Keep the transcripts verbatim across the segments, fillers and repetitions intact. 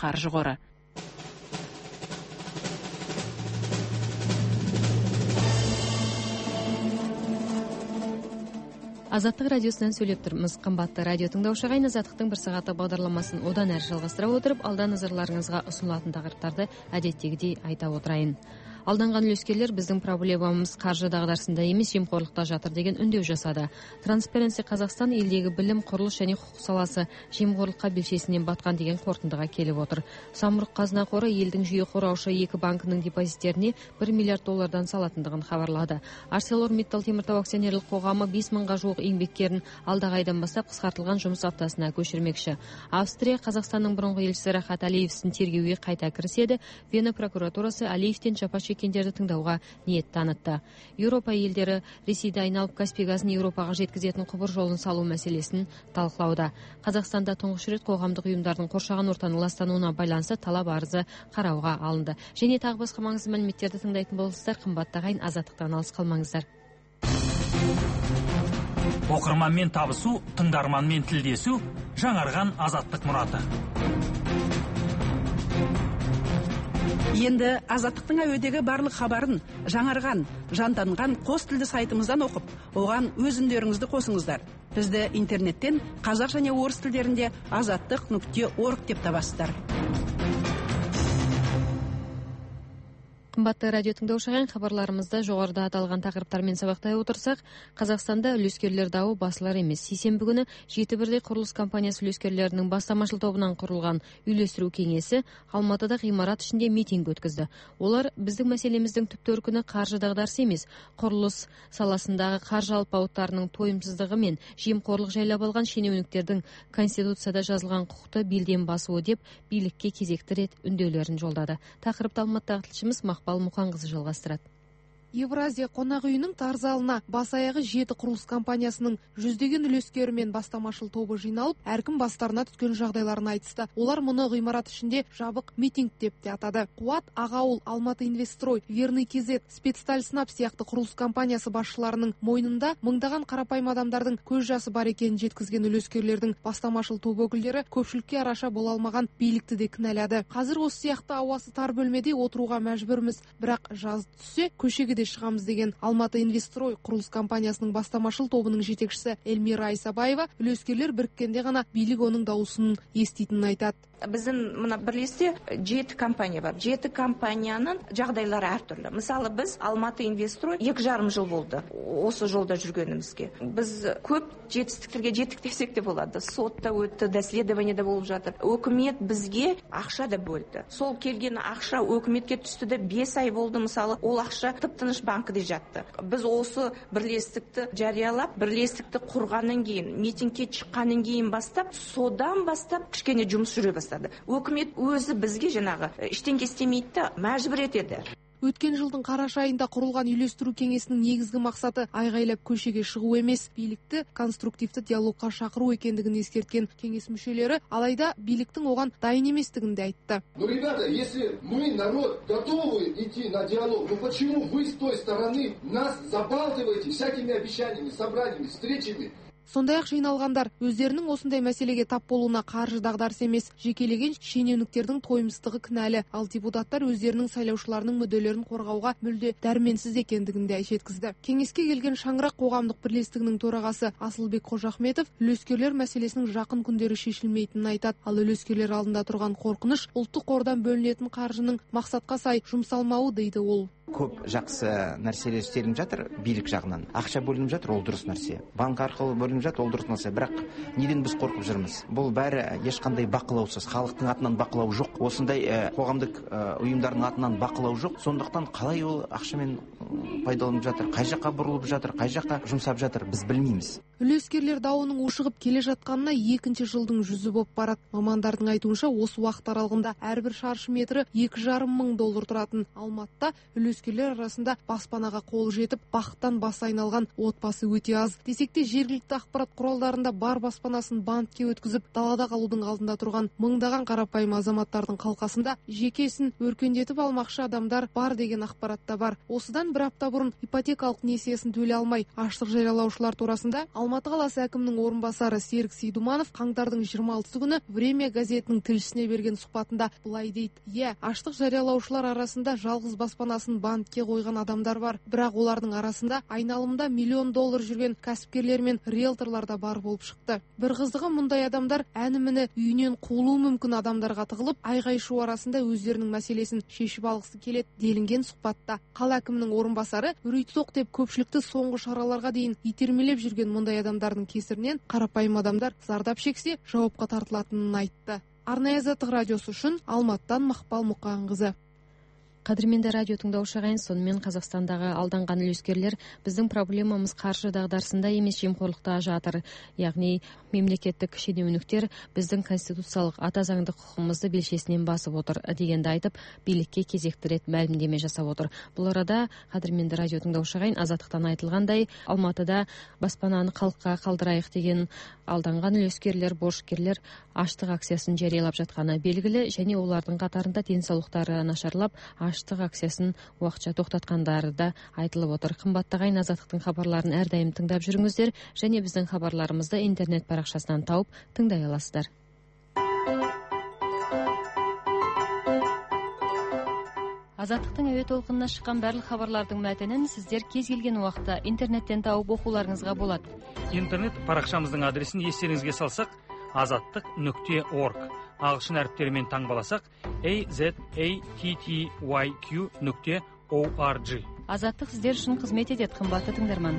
қаржы қоры. Азаттық радиосынан сөйлеп тұрмыз. Қымбатты радио тыңдаушы ағайын, Азаттықтың бір сағаты бағдарламасын одан әрі жалғастыра отырып, алда назарларыңызға ұсынылатын тақырыптарды әдеттегідей айта отырайын. Алданған үлескерлер біздің проблемамыз қаржы дағдарысында емес, жемқорлықта жатыр деген үндеу жасады. Transparency Қазақстан елдегі білім, құрылыс және құқық саласы жемқорлыққа белшесінен батқан деген қорытындыға келіп отыр. Самұрық қазына қоры елдің жүйе құраушы екі банкінің депозиттеріне бір миллиард доллардан салатындығын хабарлады. ArcelorMittal теміртау акционерлік қоғамы бес мыңға жуық еңбеккерін алдағы айдан бастап қысқартылған жұмыс аптасына көшірмекші. Австрия Қазақстанның бұрынғы елшісі Рахат Алиевсін тергеуге қайта кіріседі. Вена прокуратурасы Алиевтен жапа шеккендерді тыңдауға ниет танытты. Еуропа елдері Ресейді айналып Каспий газын Еуропаға жеткізетін құбыр жолын салу мәселесін талқылауда. Қазақстанда тұңғыш рет қоғамдық ұйымдардың қоршаған ортаны ластануына байланысты талап арызы қарауға алынды. Және тағы басқа маңызды мәліметтерді тыңдайтын болсыздар, қымбатты ағайын, Азаттықтан алыс қалмаңыздар. Оқырманмен табысу, тыңдарманмен тілдесу, жаңарған Азаттық мұраты. Енді Азаттықтың әуедегі барлық хабарын жаңарған, жантанған қос тілді сайтымыздан оқып, оған өз үндеріңізді қосыңыздар. Бізді интернеттен қазақ және орыс тілдерінде азаттық нүкте орг деп табасыздар. Қымбатты радио тыңдаушы ағайын, хабарларымызда жоғарыда аталған тақырыптармен сабақтай отырсақ, Қазақстанда үлескерлер дауы басылар емес. Сейсенбі күні жеті бірдей құрылыс компаниясы үлескерлерінің бастамашыл тобынан құрылған үйлестіру кеңесі Алматыда ғимарат ішінде митинг өткізді. Олар біздің мәселеміздің түп төркіні қаржы дағдарысы емес, құрылыс саласындағы қаржы алпауыттарының тойымсыздығы мен жемқорлық жайлап алған шенеуніктердің Конституцияда жазылған құқықты белден басуы деп билікке кезекті рет үндеулерін жолдады. Тақырыпты Алматыдағы тілшіміз Мақпал Мұқанқызы жалғастырады. Евразия қонақ үйінің тар залына бас аяғы жеті құрылыс компаниясының жүздеген үлескері мен бастамашыл тобы жиналып, әркім бастарына түскен жағдайларын айтысты. Олар мұны ғимарат ішінде жабық митинг деп те атады. Қуат, Ағауыл, Алматы Инвестстрой, Верный Кезет, Спецсталь-Снаб сияқты құрылыс компаниясы басшыларының мойнында мыңдаған қарапайым адамдардың көз жасы бар екенін жеткізген үлескерлердің бастамашыл топ өкілдері көпшілікке араша бола алмаған билікті де кінәлады. Қазір осы сияқты ауасы тар бөлмеде отыруға мәжбүрміз, бірақ жаз түссе көшеге де шығамыз деген Алматы Инвестстрой құрылыс компаниясының бастамашыл тобының жетекшісі Эльмира Айсабаева үлескерлер біріккенде ғана билік оның дауысын еститінін айтады. Біздің мына бірлесте жеті компания бар. Жеті компанияның жағдайлары әртүрлі. Мысалы, біз Алматы Инвестстрой екі жарым жыл болды осы жолда жүргенімізге. Біз көп жетістіктерге жеттік десек те болады. Сотта өтті, доследованиеде болып жатыр. Өкімет бізге ақша да бөлді. Сол келген ақша өкіметке түсті де бес ай болды. Мысалы, ол ақша тып-тыныш банкіде жатты. Біз осы бірлестікті жариялап, бірлестікті құрғаннан кейін, митингке шыққаннан кейін бастап, содан бастап кішкене жұмыс жүре бастады. Өкімет өзі бізге жаңағы іштен істемейді, мәжбүр етеді. Өткен жылдың қараша айында құрылған үйлестіру кеңесінің негізгі мақсаты айғайлап көшеге шығу емес, билікті конструктивті диалогқа шақыру екендігін ескерткен кеңес мүшелері, алайда биліктің оған дайын еместігін де айтты. Ну, ребята, если мы, народ, готовы идти на диалог, ну почему вы с той стороны нас забалтываете всякими обещаниями, собраниями, встречами? Сондай-ақ жиналғандар өздерінің осындай мәселеге тап болуына қаржы дағдарыс емес, жекелеген шенеуніктердің тойымсыздығы кінәлі, ал депутаттар өздерінің сайлаушыларының мүдделерін қорғауға мүлде дәрменсіз екендігін де жеткізді. Кеңеске келген Шаңырақ қоғамдық бірлестігінің төрағасы Асылбек Қожахметов үлескерлер мәселесінің жақын күндері шешілмейтінін айтады. Ал үлескерлер алдында тұрған қорқыныш ұлттық қордан бөлінетін қаржының мақсатқа сай жұмсалмауы дейді ол. Көп жақсы нәрселер істелініп жатыр билік жағынан. Ақша бөлініп жатыр, ол дұрыс нәрсе. Банк арқылы бөлініп жатыр, ол дұрыс нәрсе. Бірақ неден біз қорқып жүрміз? Бұл бәрі ешқандай бақылаусыз, халықтың атынан бақылау жоқ. Осындай ә, қоғамдық ә, ұйымдардың атынан бақылау жоқ. Сондықтан қалай ол ақшамен пайдаланып жатыр, қай жаққа бұрылып жатыр, қай жаққа жұмсап жатыр, біз білмейміз. Үлескерлер дауының ушығып келе жатқанына екінші жылдың жүзі боп барады. Мамандардың айтуынша осы уақыт аралығында әрбір шаршы метрі екі жарым мың доллар тұратын Алматыда үлескерлер арасында баспанаға қол жетіп, бақыттан басы айналған отбасы өте аз. Десек те жергілікті ақпарат құралдарында бар баспанасын банкке өткізіп, далада қалудың алдында тұрған мыңдаған қарапайым азаматтардың қалқасында жекесін өркендетіп алмақшы адамдар бар деген ақпаратта бар. Осыдан бір апта бұрын ипотекалық несиесін төлей алмай аштық жариялаушылар турасында Алматы қаласы әкімінің орынбасары Серік Сейдуманов қаңтардың жиырма алтысы күні «Время» газетінің тілшісіне берген сұхбатында былай дейді: «Иә, аштық жариялаушылар арасында жалғыз баспанасын банкке қойған адамдар бар, бірақ олардың арасында айналымда миллион доллар жүрген кәсіпкерлер мен риэлторлар да бар болып шықты. Бір қызығы, мұндай адамдар әні-міні үйінен қуылуы мүмкін адамдарға тығылып, айғай-шу арасында өздерінің мәселесін шешіп алғысы келеді» делінген сұхбатта. Қала әкімінің орынбасары үрей-тоқ деп көпшілікті соңғы шараларға дейін итермелеп жүрген мұндай адамдардың кесірінен қарапайым адамдар зардап шексе, жауапқа тартылатынын айтты. Арнайы Азаттық радиосы үшін Алматыдан Мақпал Мұқанқызы. Қадірменді радио тыңдаушы ағайын, сонымен Қазақстандағы алданған үлескерлер біздің проблемамыз қаржы дағдарысында емес, жемқорлықта жатыр. Яғни мемлекеттік шенеуніктер біздің конституциялық ата заңды құқығымызды белшесінен басып отыр дегенді айтып, билікке кезекті рет мәлімдеме жасап отыр. Бұл арада қадірменді радио тыңдаушы ағайын, Азаттықтан айтылғандай, Алматыда баспананы халыққа қалдырайық деген алданған үлескерлер, борышкерлер аштық акциясын жариялап жатқаны белгілі, және олардың қатарында денсаулықтары нашарлап аштық акциясын уақытша тоқтатқандары да айтылып отыр. Қымбатты ағайын, Азаттықтың хабарларын әрдайым тыңдап жүріңіздер, және біздің хабарларымызды интернет парақшасынан тауып тыңдай аласыздар. Азаттықтың әуе толқынына шыққан барлық хабарлардың мәтінін сіздер кез келген уақытта интернеттен тауып оқуларыңызға болады. Интернет парақшамыздың адресін естеріңізге салсақ, азаттық нүкте орг. Ағылшын әріптерімен таңбаласақ, a z a t t y q нүкте org. Азаттық сіздер үшін қызмет етеді, қымбатты тыңдарман.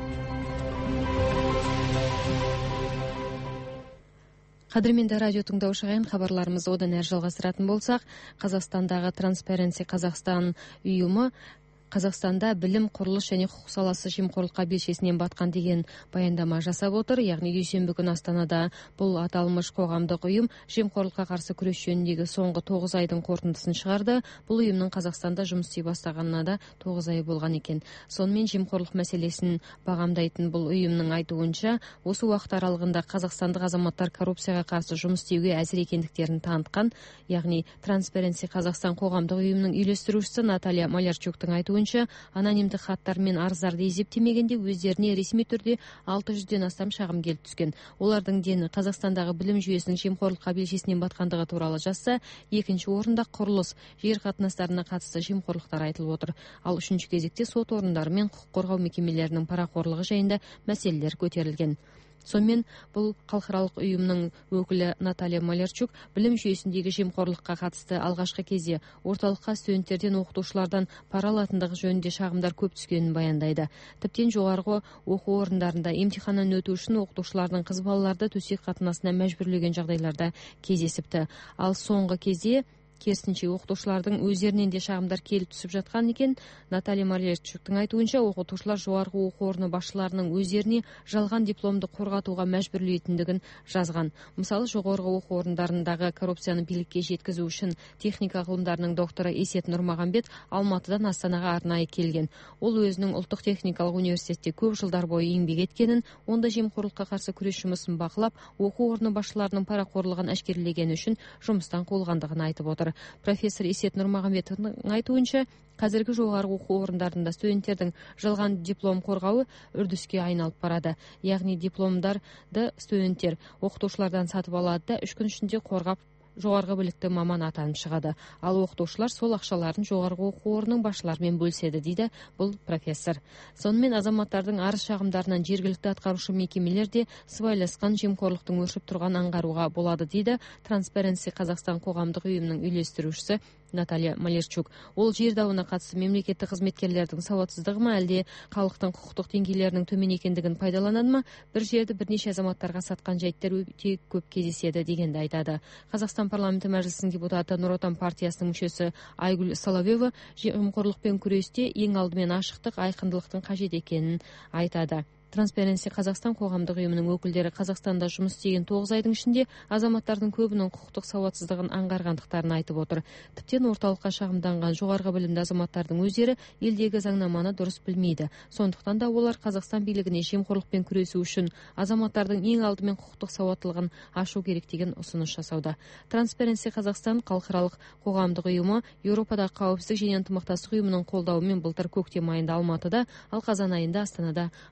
Қадірменді радио тыңдаушы ағайын, хабарларымызды одан әрі жалғастыратын болсақ, Қазақстандағы Transparency Қазақстан ұйымы Қазақстанда білім, құрылыс және құқық саласы жемқорлыққа белшесінен батқан деген баяндама жасап отыр. Яғни дүйсенбі күні Астанада бұл аталмыш қоғамдық ұйым жемқорлыққа қарсы күрес жөніндегі соңғы тоғыз айдың қорытындысын шығарды. Бұл ұйымның Қазақстанда жұмыс істей бастағанына да тоғыз ай болған екен. Сонымен жемқорлық мәселесін бағамдайтын бұл ұйымның айтуынша, осы уақыт аралығында қазақстандық азаматтар коррупцияға қарсы жұмыс істеуге әзір екендіктерін танытқан. Яғни Transparency Қазақстан қоғамдық ұйымының үйлестірушісі Наталья Малярчуктың айтуынша, анонимдік хаттар мен арыздарды есептемегенде өздеріне ресми түрде алты жүзден астам шағым келіп түскен. Олардың дені Қазақстандағы білім жүйесінің жемқорлыққа белшесінен батқандығы туралы жазса, екінші орында құрылыс, жер қатынастарына қатысты жемқорлықтар айтылып отыр. Ал үшінші кезекте сот орындары мен құқық қорғау мекемелерінің парақорлығы жайында мәселелер көтерілген. Сонымен бұл халықаралық ұйымның өкілі Наталья Малярчук білім жүйесіндегі жемқорлыққа қатысты алғашқы кезде орталыққа студенттерден, оқытушылардан пара алатындығы жөнінде шағымдар көп түскенін баяндайды. Тіптен жоғарғы оқу орындарында емтиханнан өту үшін оқытушылардың қыз балаларды төсек қатынасына мәжбүрлеген жағдайларда кездесіпті. Ал соңғы кезде керісінше оқытушылардың өздерінен де шағымдар келіп түсіп жатқан екен. Наталья Малярчуктың айтуынша, оқытушылар жоғарғы оқу орны басшыларының өздеріне жалған дипломды қорғатуға мәжбүрлейтіндігін жазған. Мысалы, жоғарғы оқу орындарындағы коррупцияны билікке жеткізу үшін техника ғылымдарының докторы Есет Нұрмағамбет Алматыдан Астанаға арнайы келген. Ол өзінің ұлттық техникалық университетте көп жылдар бойы еңбек еткенін, онда жемқорлыққа қарсы күрес жұмысын бақылап, оқу орны басшыларының парақорлығын әшкерелегені үшін жұмыстан қуылғандығын айтып отыр. Профессор Есет Нұрмағамбетовның айтуынша, қазіргі жоғарғы оқу орындарында студенттердің жалған диплом қорғауы үрдіске айналып барады. Яғни дипломдарды студенттер оқытушылардан сатып алады да үш күн ішінде қорғап жоғарғы білікті маман атанып шығады. Ал оқытушылар сол ақшаларын жоғарғы оқу орнының басшыларымен бөліседі, дейді бұл профессор. Сонымен азаматтардың арыз шағымдарынан жергілікті атқарушы мекемелер де сыбайласқан жемқорлықтың өршіп тұрған аңғаруға болады, дейді Transparency Қазақстан қоғамдық ұйымының үйлестірушісі Наталья Малярчук. Ол жер дауына қатысты мемлекеттік қызметкерлердің сауатсыздығы ма, әлде халықтың құқықтық деңгейлерінің төмен екендігін пайдаланады ма, бір жерді бірнеше азаматтарға сатқан жайттар өте көп кездеседі дегенді айтады. Қазақстан парламенті мәжілісінің депутаты, Нұр Отан партиясының мүшесі Айгүл Соловьева жемқорлықпен күресте ең алдымен ашықтық, айқындылықтың қажет екенін айтады. Transparency Қазақстан қоғамдық ұйымының өкілдері Қазақстанда жұмыс істеген тоғыз айдың ішінде азаматтардың көбінің құқықтық сауатсыздығын аңғарғандықтарын айтып отыр. Тіптен орталыққа шағымданған жоғарғы білімді азаматтардың өздері елдегі заңнаманы дұрыс білмейді. Сондықтан да олар Қазақстан билігіне жемқорлықпен күресу үшін азаматтардың ең алдымен құқықтық сауаттылығын ашу керек деген ұсыныс жасауда. Transparency Қазақстан халықаралық қоғамдық ұйымы Еуропадағы қауіпсіздік және ынтымақтастық ұйымының қолдауымен былтыр көктем айында Алматыда, ал қазан айында Астанада ашылған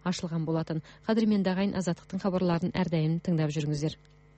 болған болатын. Қадірменді ағайын, Азаттықтың хабарларын әрдайым тыңдап жүріңіздер.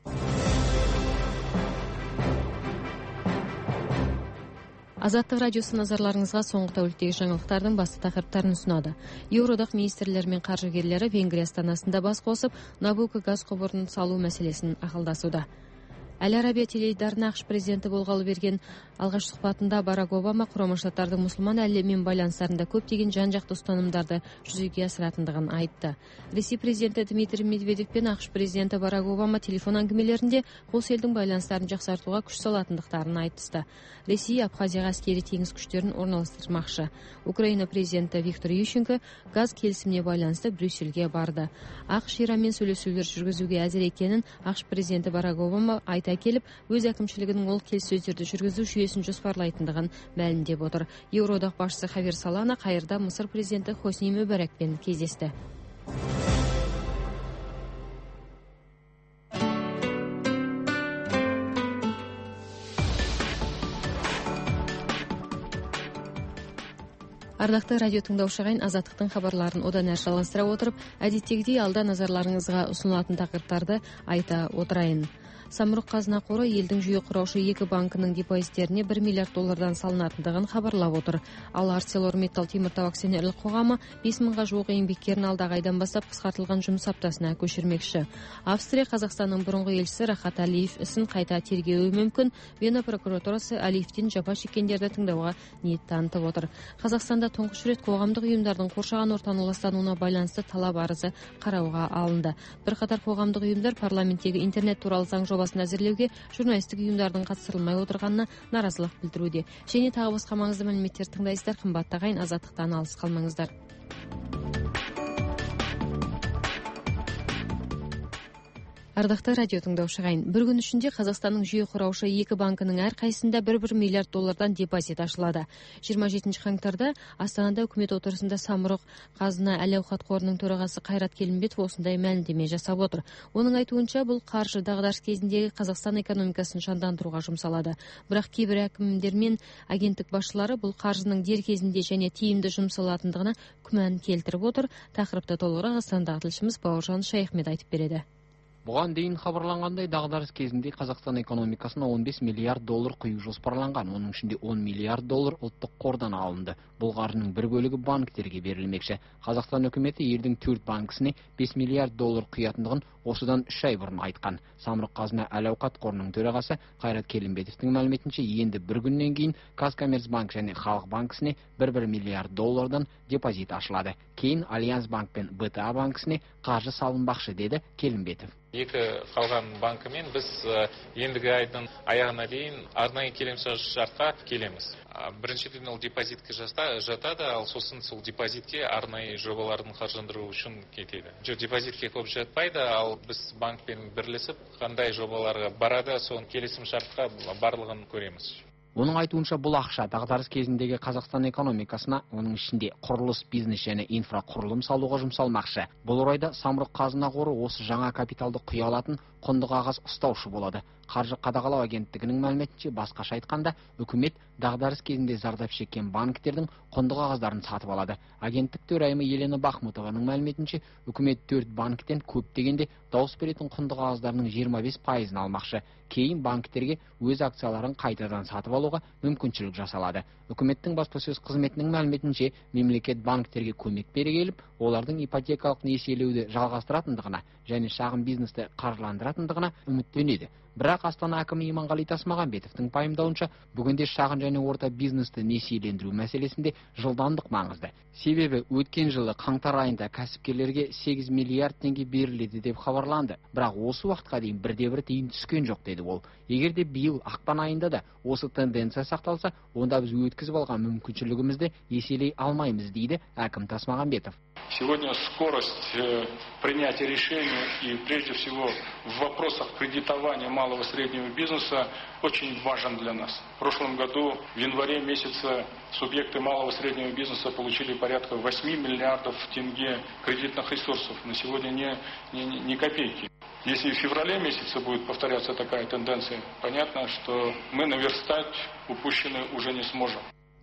Азаттық радиосы назарларыңызға соңғы тәуліктегі жаңалықтардың басты тақырыптарын ұсынады. Еуроодақ министрлері мен қаржыгерлері Венгрия астанасында бас қосып, Набуко газ құбырын салу мәселесін ақылдасуда. Әлі Арабия теледидарына ақш президенті болғалы берген алғаш сұхбатында Барак Обама Құрама Штаттардың мұсылман әлеммен байланыстарында көптеген жан-жақты ұстанымдарды жүзеге асыратындығын айтты. Ресей президенті Дмитрий Медведев пен ақш президенті Барак Обама телефон әңгімелерінде қос елдің байланыстарын жақсартуға күш салатындықтарын айтысты. Ресей Абхазияға әскери теңіз күштерін орналастырмақшы. Украина президенті Виктор Ющенко газ келісіміне байланысты Брюссельге барды. ақш Иранмен сөйлесулер жүргізуге әзір екенін ақш президенті Барак Обама айта келіп, өз әкімшілігінің ол келіссөздерді жүргізу жүйесін жоспарлайтындығын мәлімдеп отыр. Еуроодақ басшысы Хавьер Солана Қайырда Мысыр президенті Хосни Мүбәрәкпен кездесті. Ардақты радио тыңдаушы ағайын, Азаттықтың хабарларын одан әрі жалғастыра отырып, әдеттегідей алда назарларыңызға ұсынылатын тақырыптарды айта отырайын. Самұрық қазына қоры елдің жүйе құраушы екі банкінің депозиттеріне бір миллиард доллардан салынатындығын хабарлап отыр. Ал ArcelorMittal теміртау акционерлік қоғамы бес мыңға жуық еңбеккерін алдағы айдан бастап қысқартылған жұмыс аптасына көшірмекші. Австрия Қазақстанның бұрынғы елшісі Рахат Алиев ісін қайта тергеуі мүмкін. Вена прокуратурасы Алиевтен жапа шеккендерді тыңдауға ниет танытып отыр. Қазақстанда тұңғыш рет қоғамдық ұйымдардың қоршаған ортаны ластануына байланысты талап арызы қарауға алынды. Бірқатар қоғамдық ұйымдар парламенттегі интернет туралы заң жобасын әзірлеуге журналистік ұйымдардың қатыстырылмай отырғанына наразылық білдіруде. Және тағы басқа маңызды мәліметтер тыңдайсыздар. Қымбатты ағайын, Азаттықтан алыс қалмаңыздар. Ардақты радио тыңдаушы ағайын, бір күн ішінде Қазақстанның жүйе құраушы екі банкінің әрқайсында бір-бір миллиард доллардан депозит ашылады. жиырма жетінші қаңтарда Астанада үкімет отырысында Самұрық қазына әл-ауқат қорының төрағасы Қайрат Келімбетов осындай мәлімдеме жасап отыр. Оның айтуынша, бұл қаржы дағдарыс кезіндегі Қазақстан экономикасын жандандыруға жұмсалады. Бірақ кейбір әкімдер мен агенттік басшылары бұл қаржының дер кезінде және тиімді жұмсалатындығына күмән келтіріп отыр. Тақырыпты толығырақ Астанадағы тілшіміз Бауыржан Шайхмет айтып береді. Бұған дейін хабарланғандай, дағдарыс кезінде Қазақстан экономикасына он бес миллиард доллар құю жоспарланған. Оның ішінде он миллиард доллар ұлттық қордан алынды. Бұл қаржының бір бөлігі банктерге берілмекші. Қазақстан үкіметі елдің төрт банкісіне бес миллиард доллар құятындығын осыдан үш ай бұрын айтқан. Самұрық қазына әл-ауқат қорының төрағасы Қайрат Келімбетовтің мәліметінше, енді бір күннен кейін Казкоммерцбанк және Халық банкісіне бір-бір миллиард доллардан депозит ашылады. Кейін Альянс банк пен бэ тэ а банкісіне қаржы салынбақшы, деді Келімбетов. Екі қалған банкімен біз ендігі айдың аяғына дейін арнайы келісімшартқа келеміз. Біріншіден ол депозитке жатады, ал сосын сол депозитке арнайы жобалардың қаржыландыру үшін кетеді. Жоқ, депозитке көп жатпайды, ал біз банкпен бірлесіп қандай жобаларға барады, соның келісімшартқа барлығын көреміз. Оның айтуынша, бұл ақша дағдарыс кезіндегі Қазақстан экономикасына, оның ішінде құрылыс, бизнес және инфрақұрылым салуға жұмсалмақшы. Бұл орайда Самұрық қазына қоры осы жаңа капиталды құя алатын құнды қағаз ұстаушы болады. Қаржы қадағалау агенттігінің мәліметінше, басқаша айтқанда, үкімет дағдарыс кезінде зардап шеккен банктердің құнды қағаздарын сатып алады. Агенттік төрайымы Елена Бахмутованың мәліметінше, үкімет төрт банктен көп дегенде дауыс беретін құнды қағаздарының жиырма бес пайызын алмақшы. Кейін банктерге өз акцияларын қайтадан сатып алуға мүмкіншілік жасалады. Үкіметтің баспасөз қызметінің мәліметінше, мемлекет банктерге көмек бере келіп, олардың ипотекалық несиелеуді жалғастыратындығына және шағын бизнесті қаржыландыратындығына үміттенеді. Бірақ Астана әкімі Иманғали Тасмағамбетовтің пайымдауынша, бүгінде шағын және орта бизнесті несиелендіру мәселесінде жылдамдық маңызды. Себебі өткен жылы қаңтар айында кәсіпкерлерге сегіз миллиард теңге беріледі деп хабарланды. Бірақ осы уақытқа дейін бірде-бір тиын түскен жоқ, деді ол. Егер де биыл ақпан айында да осы тенденция сақталса, онда біз өткізіп алған мүмкіншілігімізді еселей алмаймыз, дейді әкім Тасмағамбетов. Сегодня скорость принятия решений и прежде всего в вопросах кредитования малого и среднего бизнеса очень важен для нас. В прошлом году в январе месяце субъекты малого и среднего бизнеса получили порядка восьми миллиардов тенге кредитных ресурсов. На сегодня не, не, не копейки. Если в феврале месяце будет повторяться такая тенденция, понятно, что мы наверстать упущенное уже не сможем.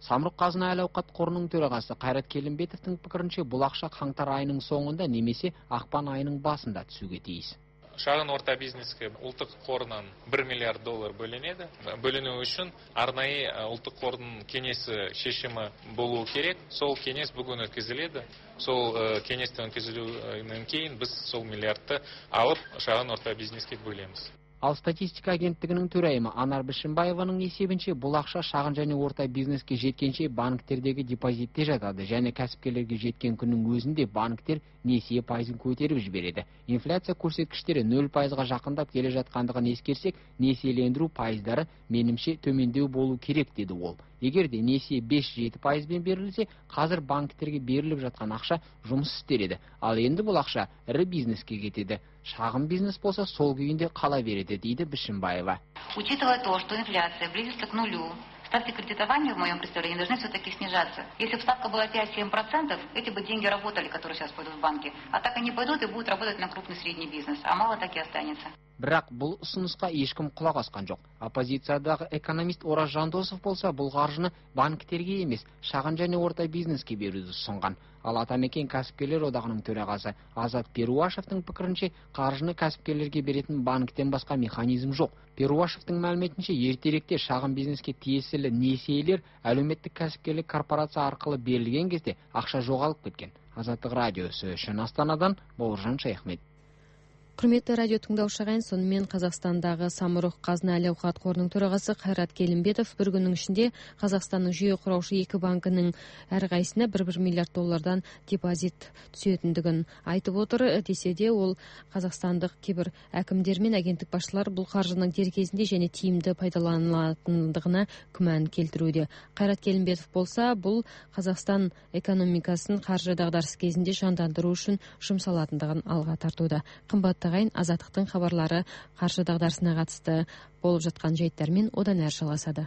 Самұрық қазына әл-ауқат қорының төрағасы Қайрат Келімбетовтің пікірінше, бұл ақша қаңтар айының соңында немесе ақпан айының басында түсуге тиіс. Шағын орта бизнеске ұлттық қорынан бір миллиард доллар бөлінеді. Бөліну үшін арнайы ұлттық қордың кеңесі шешімі болуы керек. Сол кеңес бүгін өткізіледі. Сол кеңестен өткізілуінен кейін біз сол миллиардты алып шағын орта бизнеске бөлеміз. Ал статистика агенттігінің төрайымы Анар Бішімбаеваның есебінше, бұл ақша шағын және орта бизнеске жеткенше банктердегі депозитте жатады, және кәсіпкерлерге жеткен күннің өзінде банктер несие пайызын көтеріп жібереді. Инфляция көрсеткіштері нөл пайызға жақындап келе жатқандығын ескерсек, несиелендіру пайыздары менімше төмендеу болу керек, деді ол. Егер де несие бес-жеті пайызбен берілсе, қазір банктерге беріліп жатқан ақша жұмыс істер еді. Ал енді бұл ақша ірі бизнеске кетеді. Шағын бизнес болса сол күйінде қала береді, дейді Бішімбаева. Учитывая то, что инфляция близится к нулю, ставки кредитования, в моем представлении, должны все-таки снижаться. Если бы ставка была пять-семь процентов, эти бы деньги работали, которые сейчас пойдут в банки. А так они пойдут и будут работать на крупный средний бизнес. А мало так и останется. Бірақ бұл ұсынысқа ешкім құлақ асқан жоқ. Оппозициядағы экономист Ораз Жандосов болса, бұл қаржыны банктерге емес, шағын және орта бизнеске беруді ұсынған. Ал Атамекен кәсіпкерлер одағының төрағасы Азат Перуашевтың пікірінше, қаржыны кәсіпкерлерге беретін банктен басқа механизм жоқ. Перуашевтың мәліметінше, ертеректе шағын бизнеске тиесілі несиелер әлеуметтік кәсіпкерлік корпорация арқылы берілген кезде ақша жоғалып кеткен. Азаттық радиосы үшін Астанадан Бауыржан Шайхмет. Құрметті радио тыңдаушы ағайын, сонымен Қазақстандағы Самұрық қазына әл-ауқат қорының төрағасы Қайрат Келімбетов бір күннің ішінде Қазақстанның жүйе құраушы екі банкінің әрқайсысына бір-бір миллиард доллардан депозит түсетіндігін айтып отыр. Десе де ол қазақстандық кейбір әкімдер мен агенттік басшылар бұл қаржының дер кезінде және тиімді пайдаланылатындығына күмән келтіруде. Қайрат Келімбетов болса, бұл Қазақстан экономикасын қаржы дағдарыс кезінде жандандыру үшін жұмсалатындығын алға тартуда. Қымбат ағайын, Азаттықтың хабарлары қаржы дағдарысына қатысты болып жатқан жайттармен одан әрі жалғасады.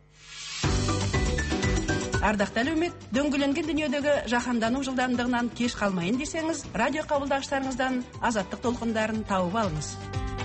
Ардақты әлеумет, дөңгеленген дүниедегі жаһандану жылдамдығынан кеш қалмайын десеңіз, радио қабылдағыштарыңыздан Азаттық толқындарын тауып алыңыз.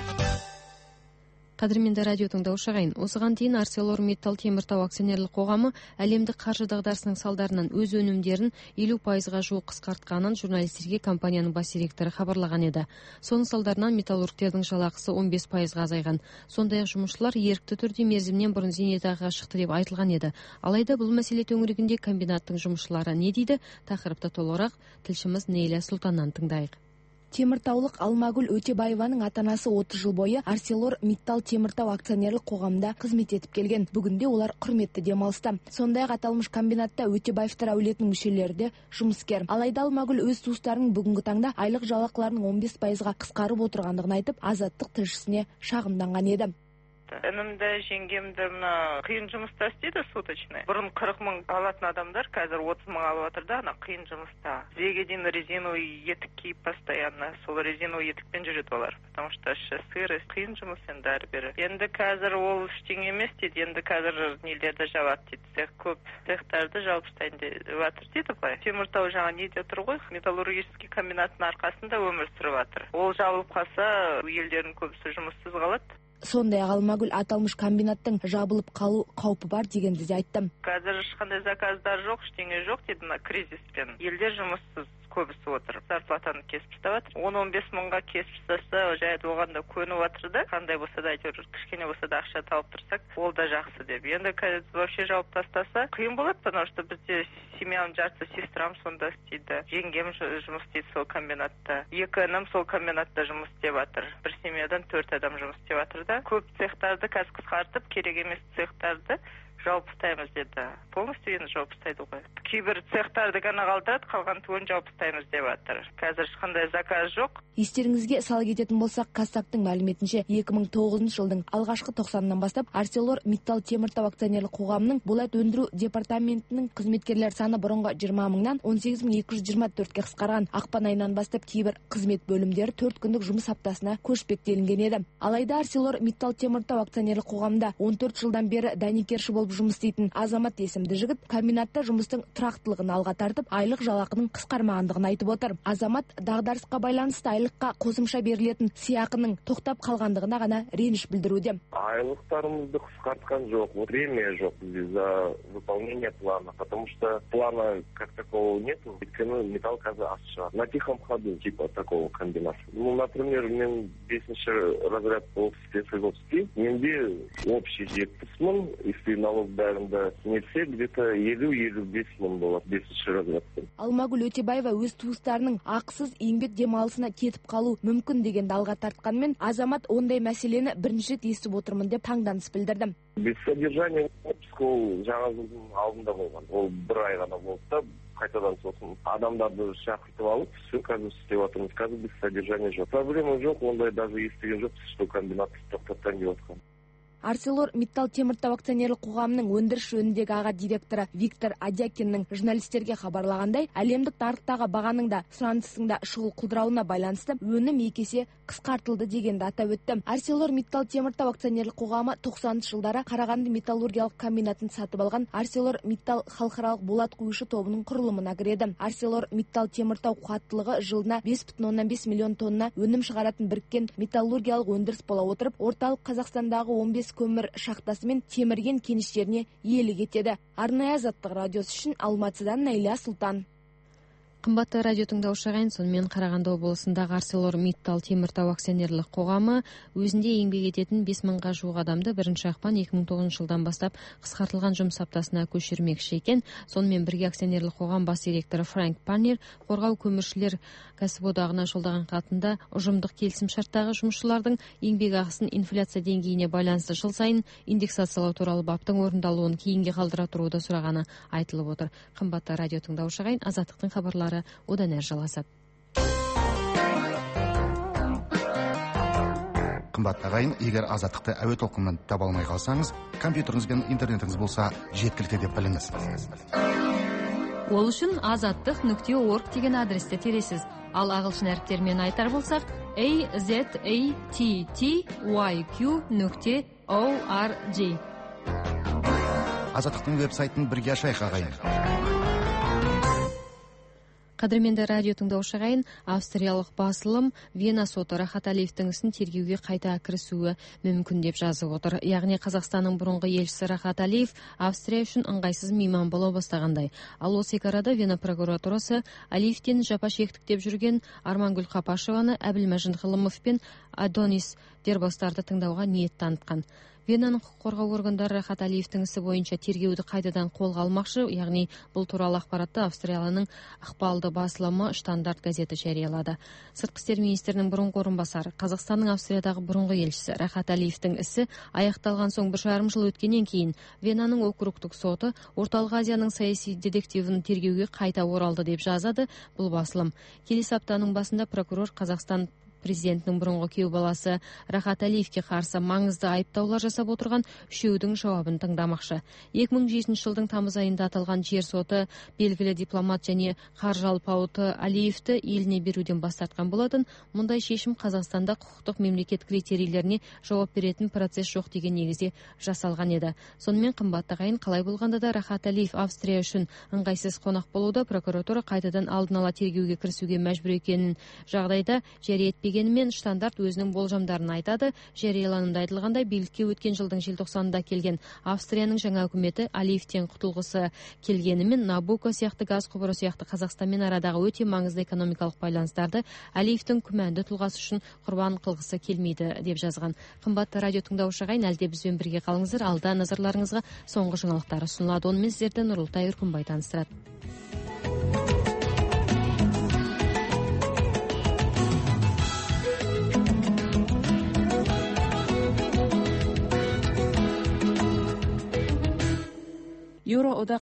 Қадірменді радио тыңдаушы ағайын, осыған дейін ArcelorMittal теміртау акционерлік қоғамы әлемдік қаржы дағдарысының салдарынан өз өнімдерін елу пайызға жуық қысқартқанын журналистерге компанияның бас директоры хабарлаған еді. Соның салдарынан металлургтердің жалақысы он бес пайызға азайған. Сондай-ақ жұмысшылар ерікті түрде мерзімнен бұрын зейнетақыға шықты деп айтылған еді. Алайда бұл мәселе төңірегінде комбинаттың жұмысшылары не дейді? Тақырыпты толығырақ тілшіміз Нейля Сұлтаннан тыңдайық. Теміртаулық Алмагүл Өтебаеваның ата-анасы отыз жыл бойы ArcelorMittal теміртау акционерлік қоғамында қызмет етіп келген. Бүгінде олар құрметті демалыста. Сондай-ақ аталмыш комбинатта Өтебаевтар әулетінің мүшелері де жұмыскер. Алайда Алмагүл өз туыстарының бүгінгі таңда айлық жалақыларының он бес пайызға қысқарып отырғандығын айтып, Азаттық тілшісіне шағымданған еді. Інімді, жеңгемді мына қиын жұмыста істейді, суточный. Бұрын қырық мың алатын адамдар қазір отыз мың алып жатыр да, ана қиын жұмыста. Тізеге дейін резиновый етік киіп постоянно, сол резиновый етікпен жүреді олар. Потому что сыр, қиын жұмыс енді әрі-бері. Енді қазір ол ештеңе емес дейді, енді қазір нелерді жабады дейді. Цех көп цехтарды жауып тастайын деп жатыр дейді былай. Теміртау жаңа неде тұр ғой, металлургический комбинаттың арқасында өмір сүріп жатыр. Ол жабылып қалса, елдердің көбісі жұмыссыз қалады. Сондай-ақ Алмагүл аталмыш комбинаттың жабылып қалу қаупі бар дегенді де айтты. Қазір ешқандай заказдар жоқ, ештеңе жоқ дейді, мына кризиспен. Елдер жұмыссыз көбісі отыр. Зарплатаны кесіп тастап жатыр. он-он бес мыңға кесіп тастаса, жайды оған да көніп жатыр да. Қандай болса да әйтеуір кішкене болса да ақша тауып тұрсақ, ол да жақсы деп. Енді қазір вообще жауып тастаса, қиын болады, потому что бізде семьяның жартысы сестрам сонда істейді. Жеңгем жұмыс істейді сол комбинатта. Екі інім сол комбинатта жұмыс істеп жатыр. Бір семьядан төрт адам жұмыс істеп жатыр да. Көп цехтарды қазір қысқартып, керек емес цехтарды жауып тастаймыз деді. Полностью енді жауып тастайды ғой. Кейбір цехтарды ғана қалдырады, қалған түгін жауып тастаймыз деп жатыр. Қазір ешқандай заказ жоқ. Естеріңізге сала кететін болсақ, Қазтактың мәліметінше екі мың тоғызыншы жылдың алғашқы тоқсанынан бастап ArcelorMittal теміртау акционерлік қоғамының болат өндіру департаментінің қызметкерлер саны бұрынғы жиырма мыңнан он сегіз мың екі жүз жиырма төртке қысқарған. Ақпан айынан бастап кейбір қызмет бөлімдері төрт күндік жұмыс аптасына көшпек делінген еді. Алайда ArcelorMittal теміртау акционерлік қоғамында он төрт жылдан бері дәнекерші болып жұмыс істейтін Азамат есімді жігіт комбинатта жұмыстың тұрақтылығын алға тартып, айлық жалақының қысқармағандығын айтып отыр. Азамат дағдарысқа байланысты айлыққа қосымша берілетін сыйақының тоқтап қалғандығына ғана реніш білдіруде. Айлықтарымызды қысқартқан жоқ, премия жоқ за выполнение плана, потому что плана как такого нету, өйткені металл қазір аз шығады. На тихом ходу типа такого комбината. Ну, например, мен бесінші разряд болып істесі болып істеймін. Менде общий жетпіс мың, если налог бәрінде нетсе, где-то елу елу бес мың болады бесінші разрядта. Алмагүл Өтебаева өз туыстарының ақысыз еңбек демалысына кетіп қалу мүмкін дегенді алға тартқанмен, Азамат ондай мәселені бірінші рет естіп отырмын деп таңданыс білдірді. Без содержания отпуск ол жаңа жылдың алдында болған. Ол бір ай ғана болды да, қайтадан сосын адамдарды шақыртып алып, все қазір істеп жатырмыз. Қазір без содержания жоқ. Проблема жоқ, ондай даже естіген жоқпыз, что комбинат тоқтатқан деп жатқан. Арселор Миттал теміртау акционерлік қоғамының өндіріс жөніндегі аға директоры Виктор Адякиннің журналистерге хабарлағандай, әлемдік нарықтағы бағаның да сұраныстың да шұғыл құлдырауына байланысты өнім екі есе қысқартылды дегенді атап өтті. Арселор Миттал теміртау акционерлік қоғамы тоқсаныншы жылдары Қарағанды металлургиялық комбинатын сатып алған Арселор Миттал халықаралық болат құюшы тобының құрылымына кіреді. Арселор Миттал теміртау қуаттылығы жылына бес бүтін оннан бес миллион тонна өнім шығаратын біріккен металлургиялық өндіріс бола отырып, орталық Қазақстандағы он бес көмір шахтасы мен темірген кеніштеріне иелік етеді. Арнайы Азаттық радиосы үшін Алматыдан Найля Сұлтан. Қымбатты радио тыңдаушы ағайын, сонымен Қарағанды облысындағы Арселор Миттал теміртау акционерлік қоғамы өзінде еңбек ететін бес мыңға жуық адамды бірінші ақпан екі мың тоғызыншы жылдан бастап қысқартылған жұмыс аптасына көшірмекші екен. Сонымен бірге акционерлік қоғам бас директоры Фрэнк Паннер қорғау көміршілер кәсіподағына жолдаған хатында ұжымдық келісім шарттағы жұмысшылардың еңбек ақысын инфляция деңгейіне байланысты жыл сайын индексациялау туралы баптың орындалуын кейінге қалдыра тұруды сұрағаны айтылып отыр. Қымбатты радио тыңдаушы ағайын, Азаттықтың хабарлары одан әрі жалғасады. Қымбатты ағайын, егер Азаттықты әуе толқынынан таба алмай қалсаңыз, компьютеріңіз бен интернетіңіз болса жеткілікті деп біліңіз. Ол үшін азаттық нүкте орг деген адресте тересіз. Ал ағылшын әріптермен айтар болсақ, a z a t t y q нүкте org. Азаттықтың веб-сайтын бірге ашайық ағайын. Қадірменді радио тыңдаушы ағайын, австриялық басылым Вена соты Рахат Алиевтің ісін тергеуге қайта кірісуі мүмкін деп жазып отыр. Яғни Қазақстанның бұрынғы елшісі Рахат Алиев Австрия үшін ыңғайсыз мейман бола бастағандай. Ал осы арада Вена прокуратурасы Алиевтен жапа шектіктеп жүрген Армангүл Қапашеваны, Әбілмәжін Ғылымов пен Адонис Дербастарды тыңдауға ниет танытқан. Венаның құқық қорғау органдары Рахат Алиевтің ісі бойынша тергеуді қайтадан қолға алмақшы, яғни бұл туралы ақпаратты Австрияның ықпалды басылымы Штандарт газеті жариялады. Сыртқы істер министрінің бұрынғы орынбасары, Қазақстанның Австриядағы бұрынғы елшісі Рахат Алиевтің ісі аяқталған соң бір жарым жыл өткеннен кейін Венаның округтық соты Орталық Азияның саяси детективін тергеуге қайта оралды деп жазады бұл басылым. Келесі аптаның басында прокурор Қазақстан президентінің бұрынғы күйеу баласы Рахат Алиевке қарсы маңызды айыптаулар жасап отырған үшеудің жауабын тыңдамақшы. екі мың жетінші жылдың тамыз айында аталған жер соты белгілі дипломат және қаржы алпауыты Алиевті еліне беруден бас тартқан болатын. Мұндай шешім Қазақстанда құқықтық мемлекет критерийлеріне жауап беретін процесс жоқ деген негізде жасалған еді. Сонымен қымбатты ағайын, қалай болғанда да Рахат Алиев Австрия үшін ыңғайсыз қонақ болуда, прокуратура қайтадан алдын ала тергеуге кірісуге мәжбүр екенін жағдайда жария етпеген дегенмен Штандарт өзінің болжамдарын айтады. Жарияланымда айтылғандай, билікке өткен жылдың желтоқсанында келген Австрияның жаңа үкіметі Алиевтен құтылғысы келгенімен Набуко сияқты газ құбыры сияқты Қазақстанмен арадағы өте маңызды экономикалық байланыстарды Алиевтің күмәнді тұлғасы үшін құрбан қылғысы келмейді деп жазған. Қымбатты радио тыңдаушы ағайын, әлде бізбен бірге қалыңыздар. Алда назарларыңызға соңғы жаңалықтар ұсынылады. Онымен сіздерді Нұрылтай Үркімбай таныстырады. Еуроодақ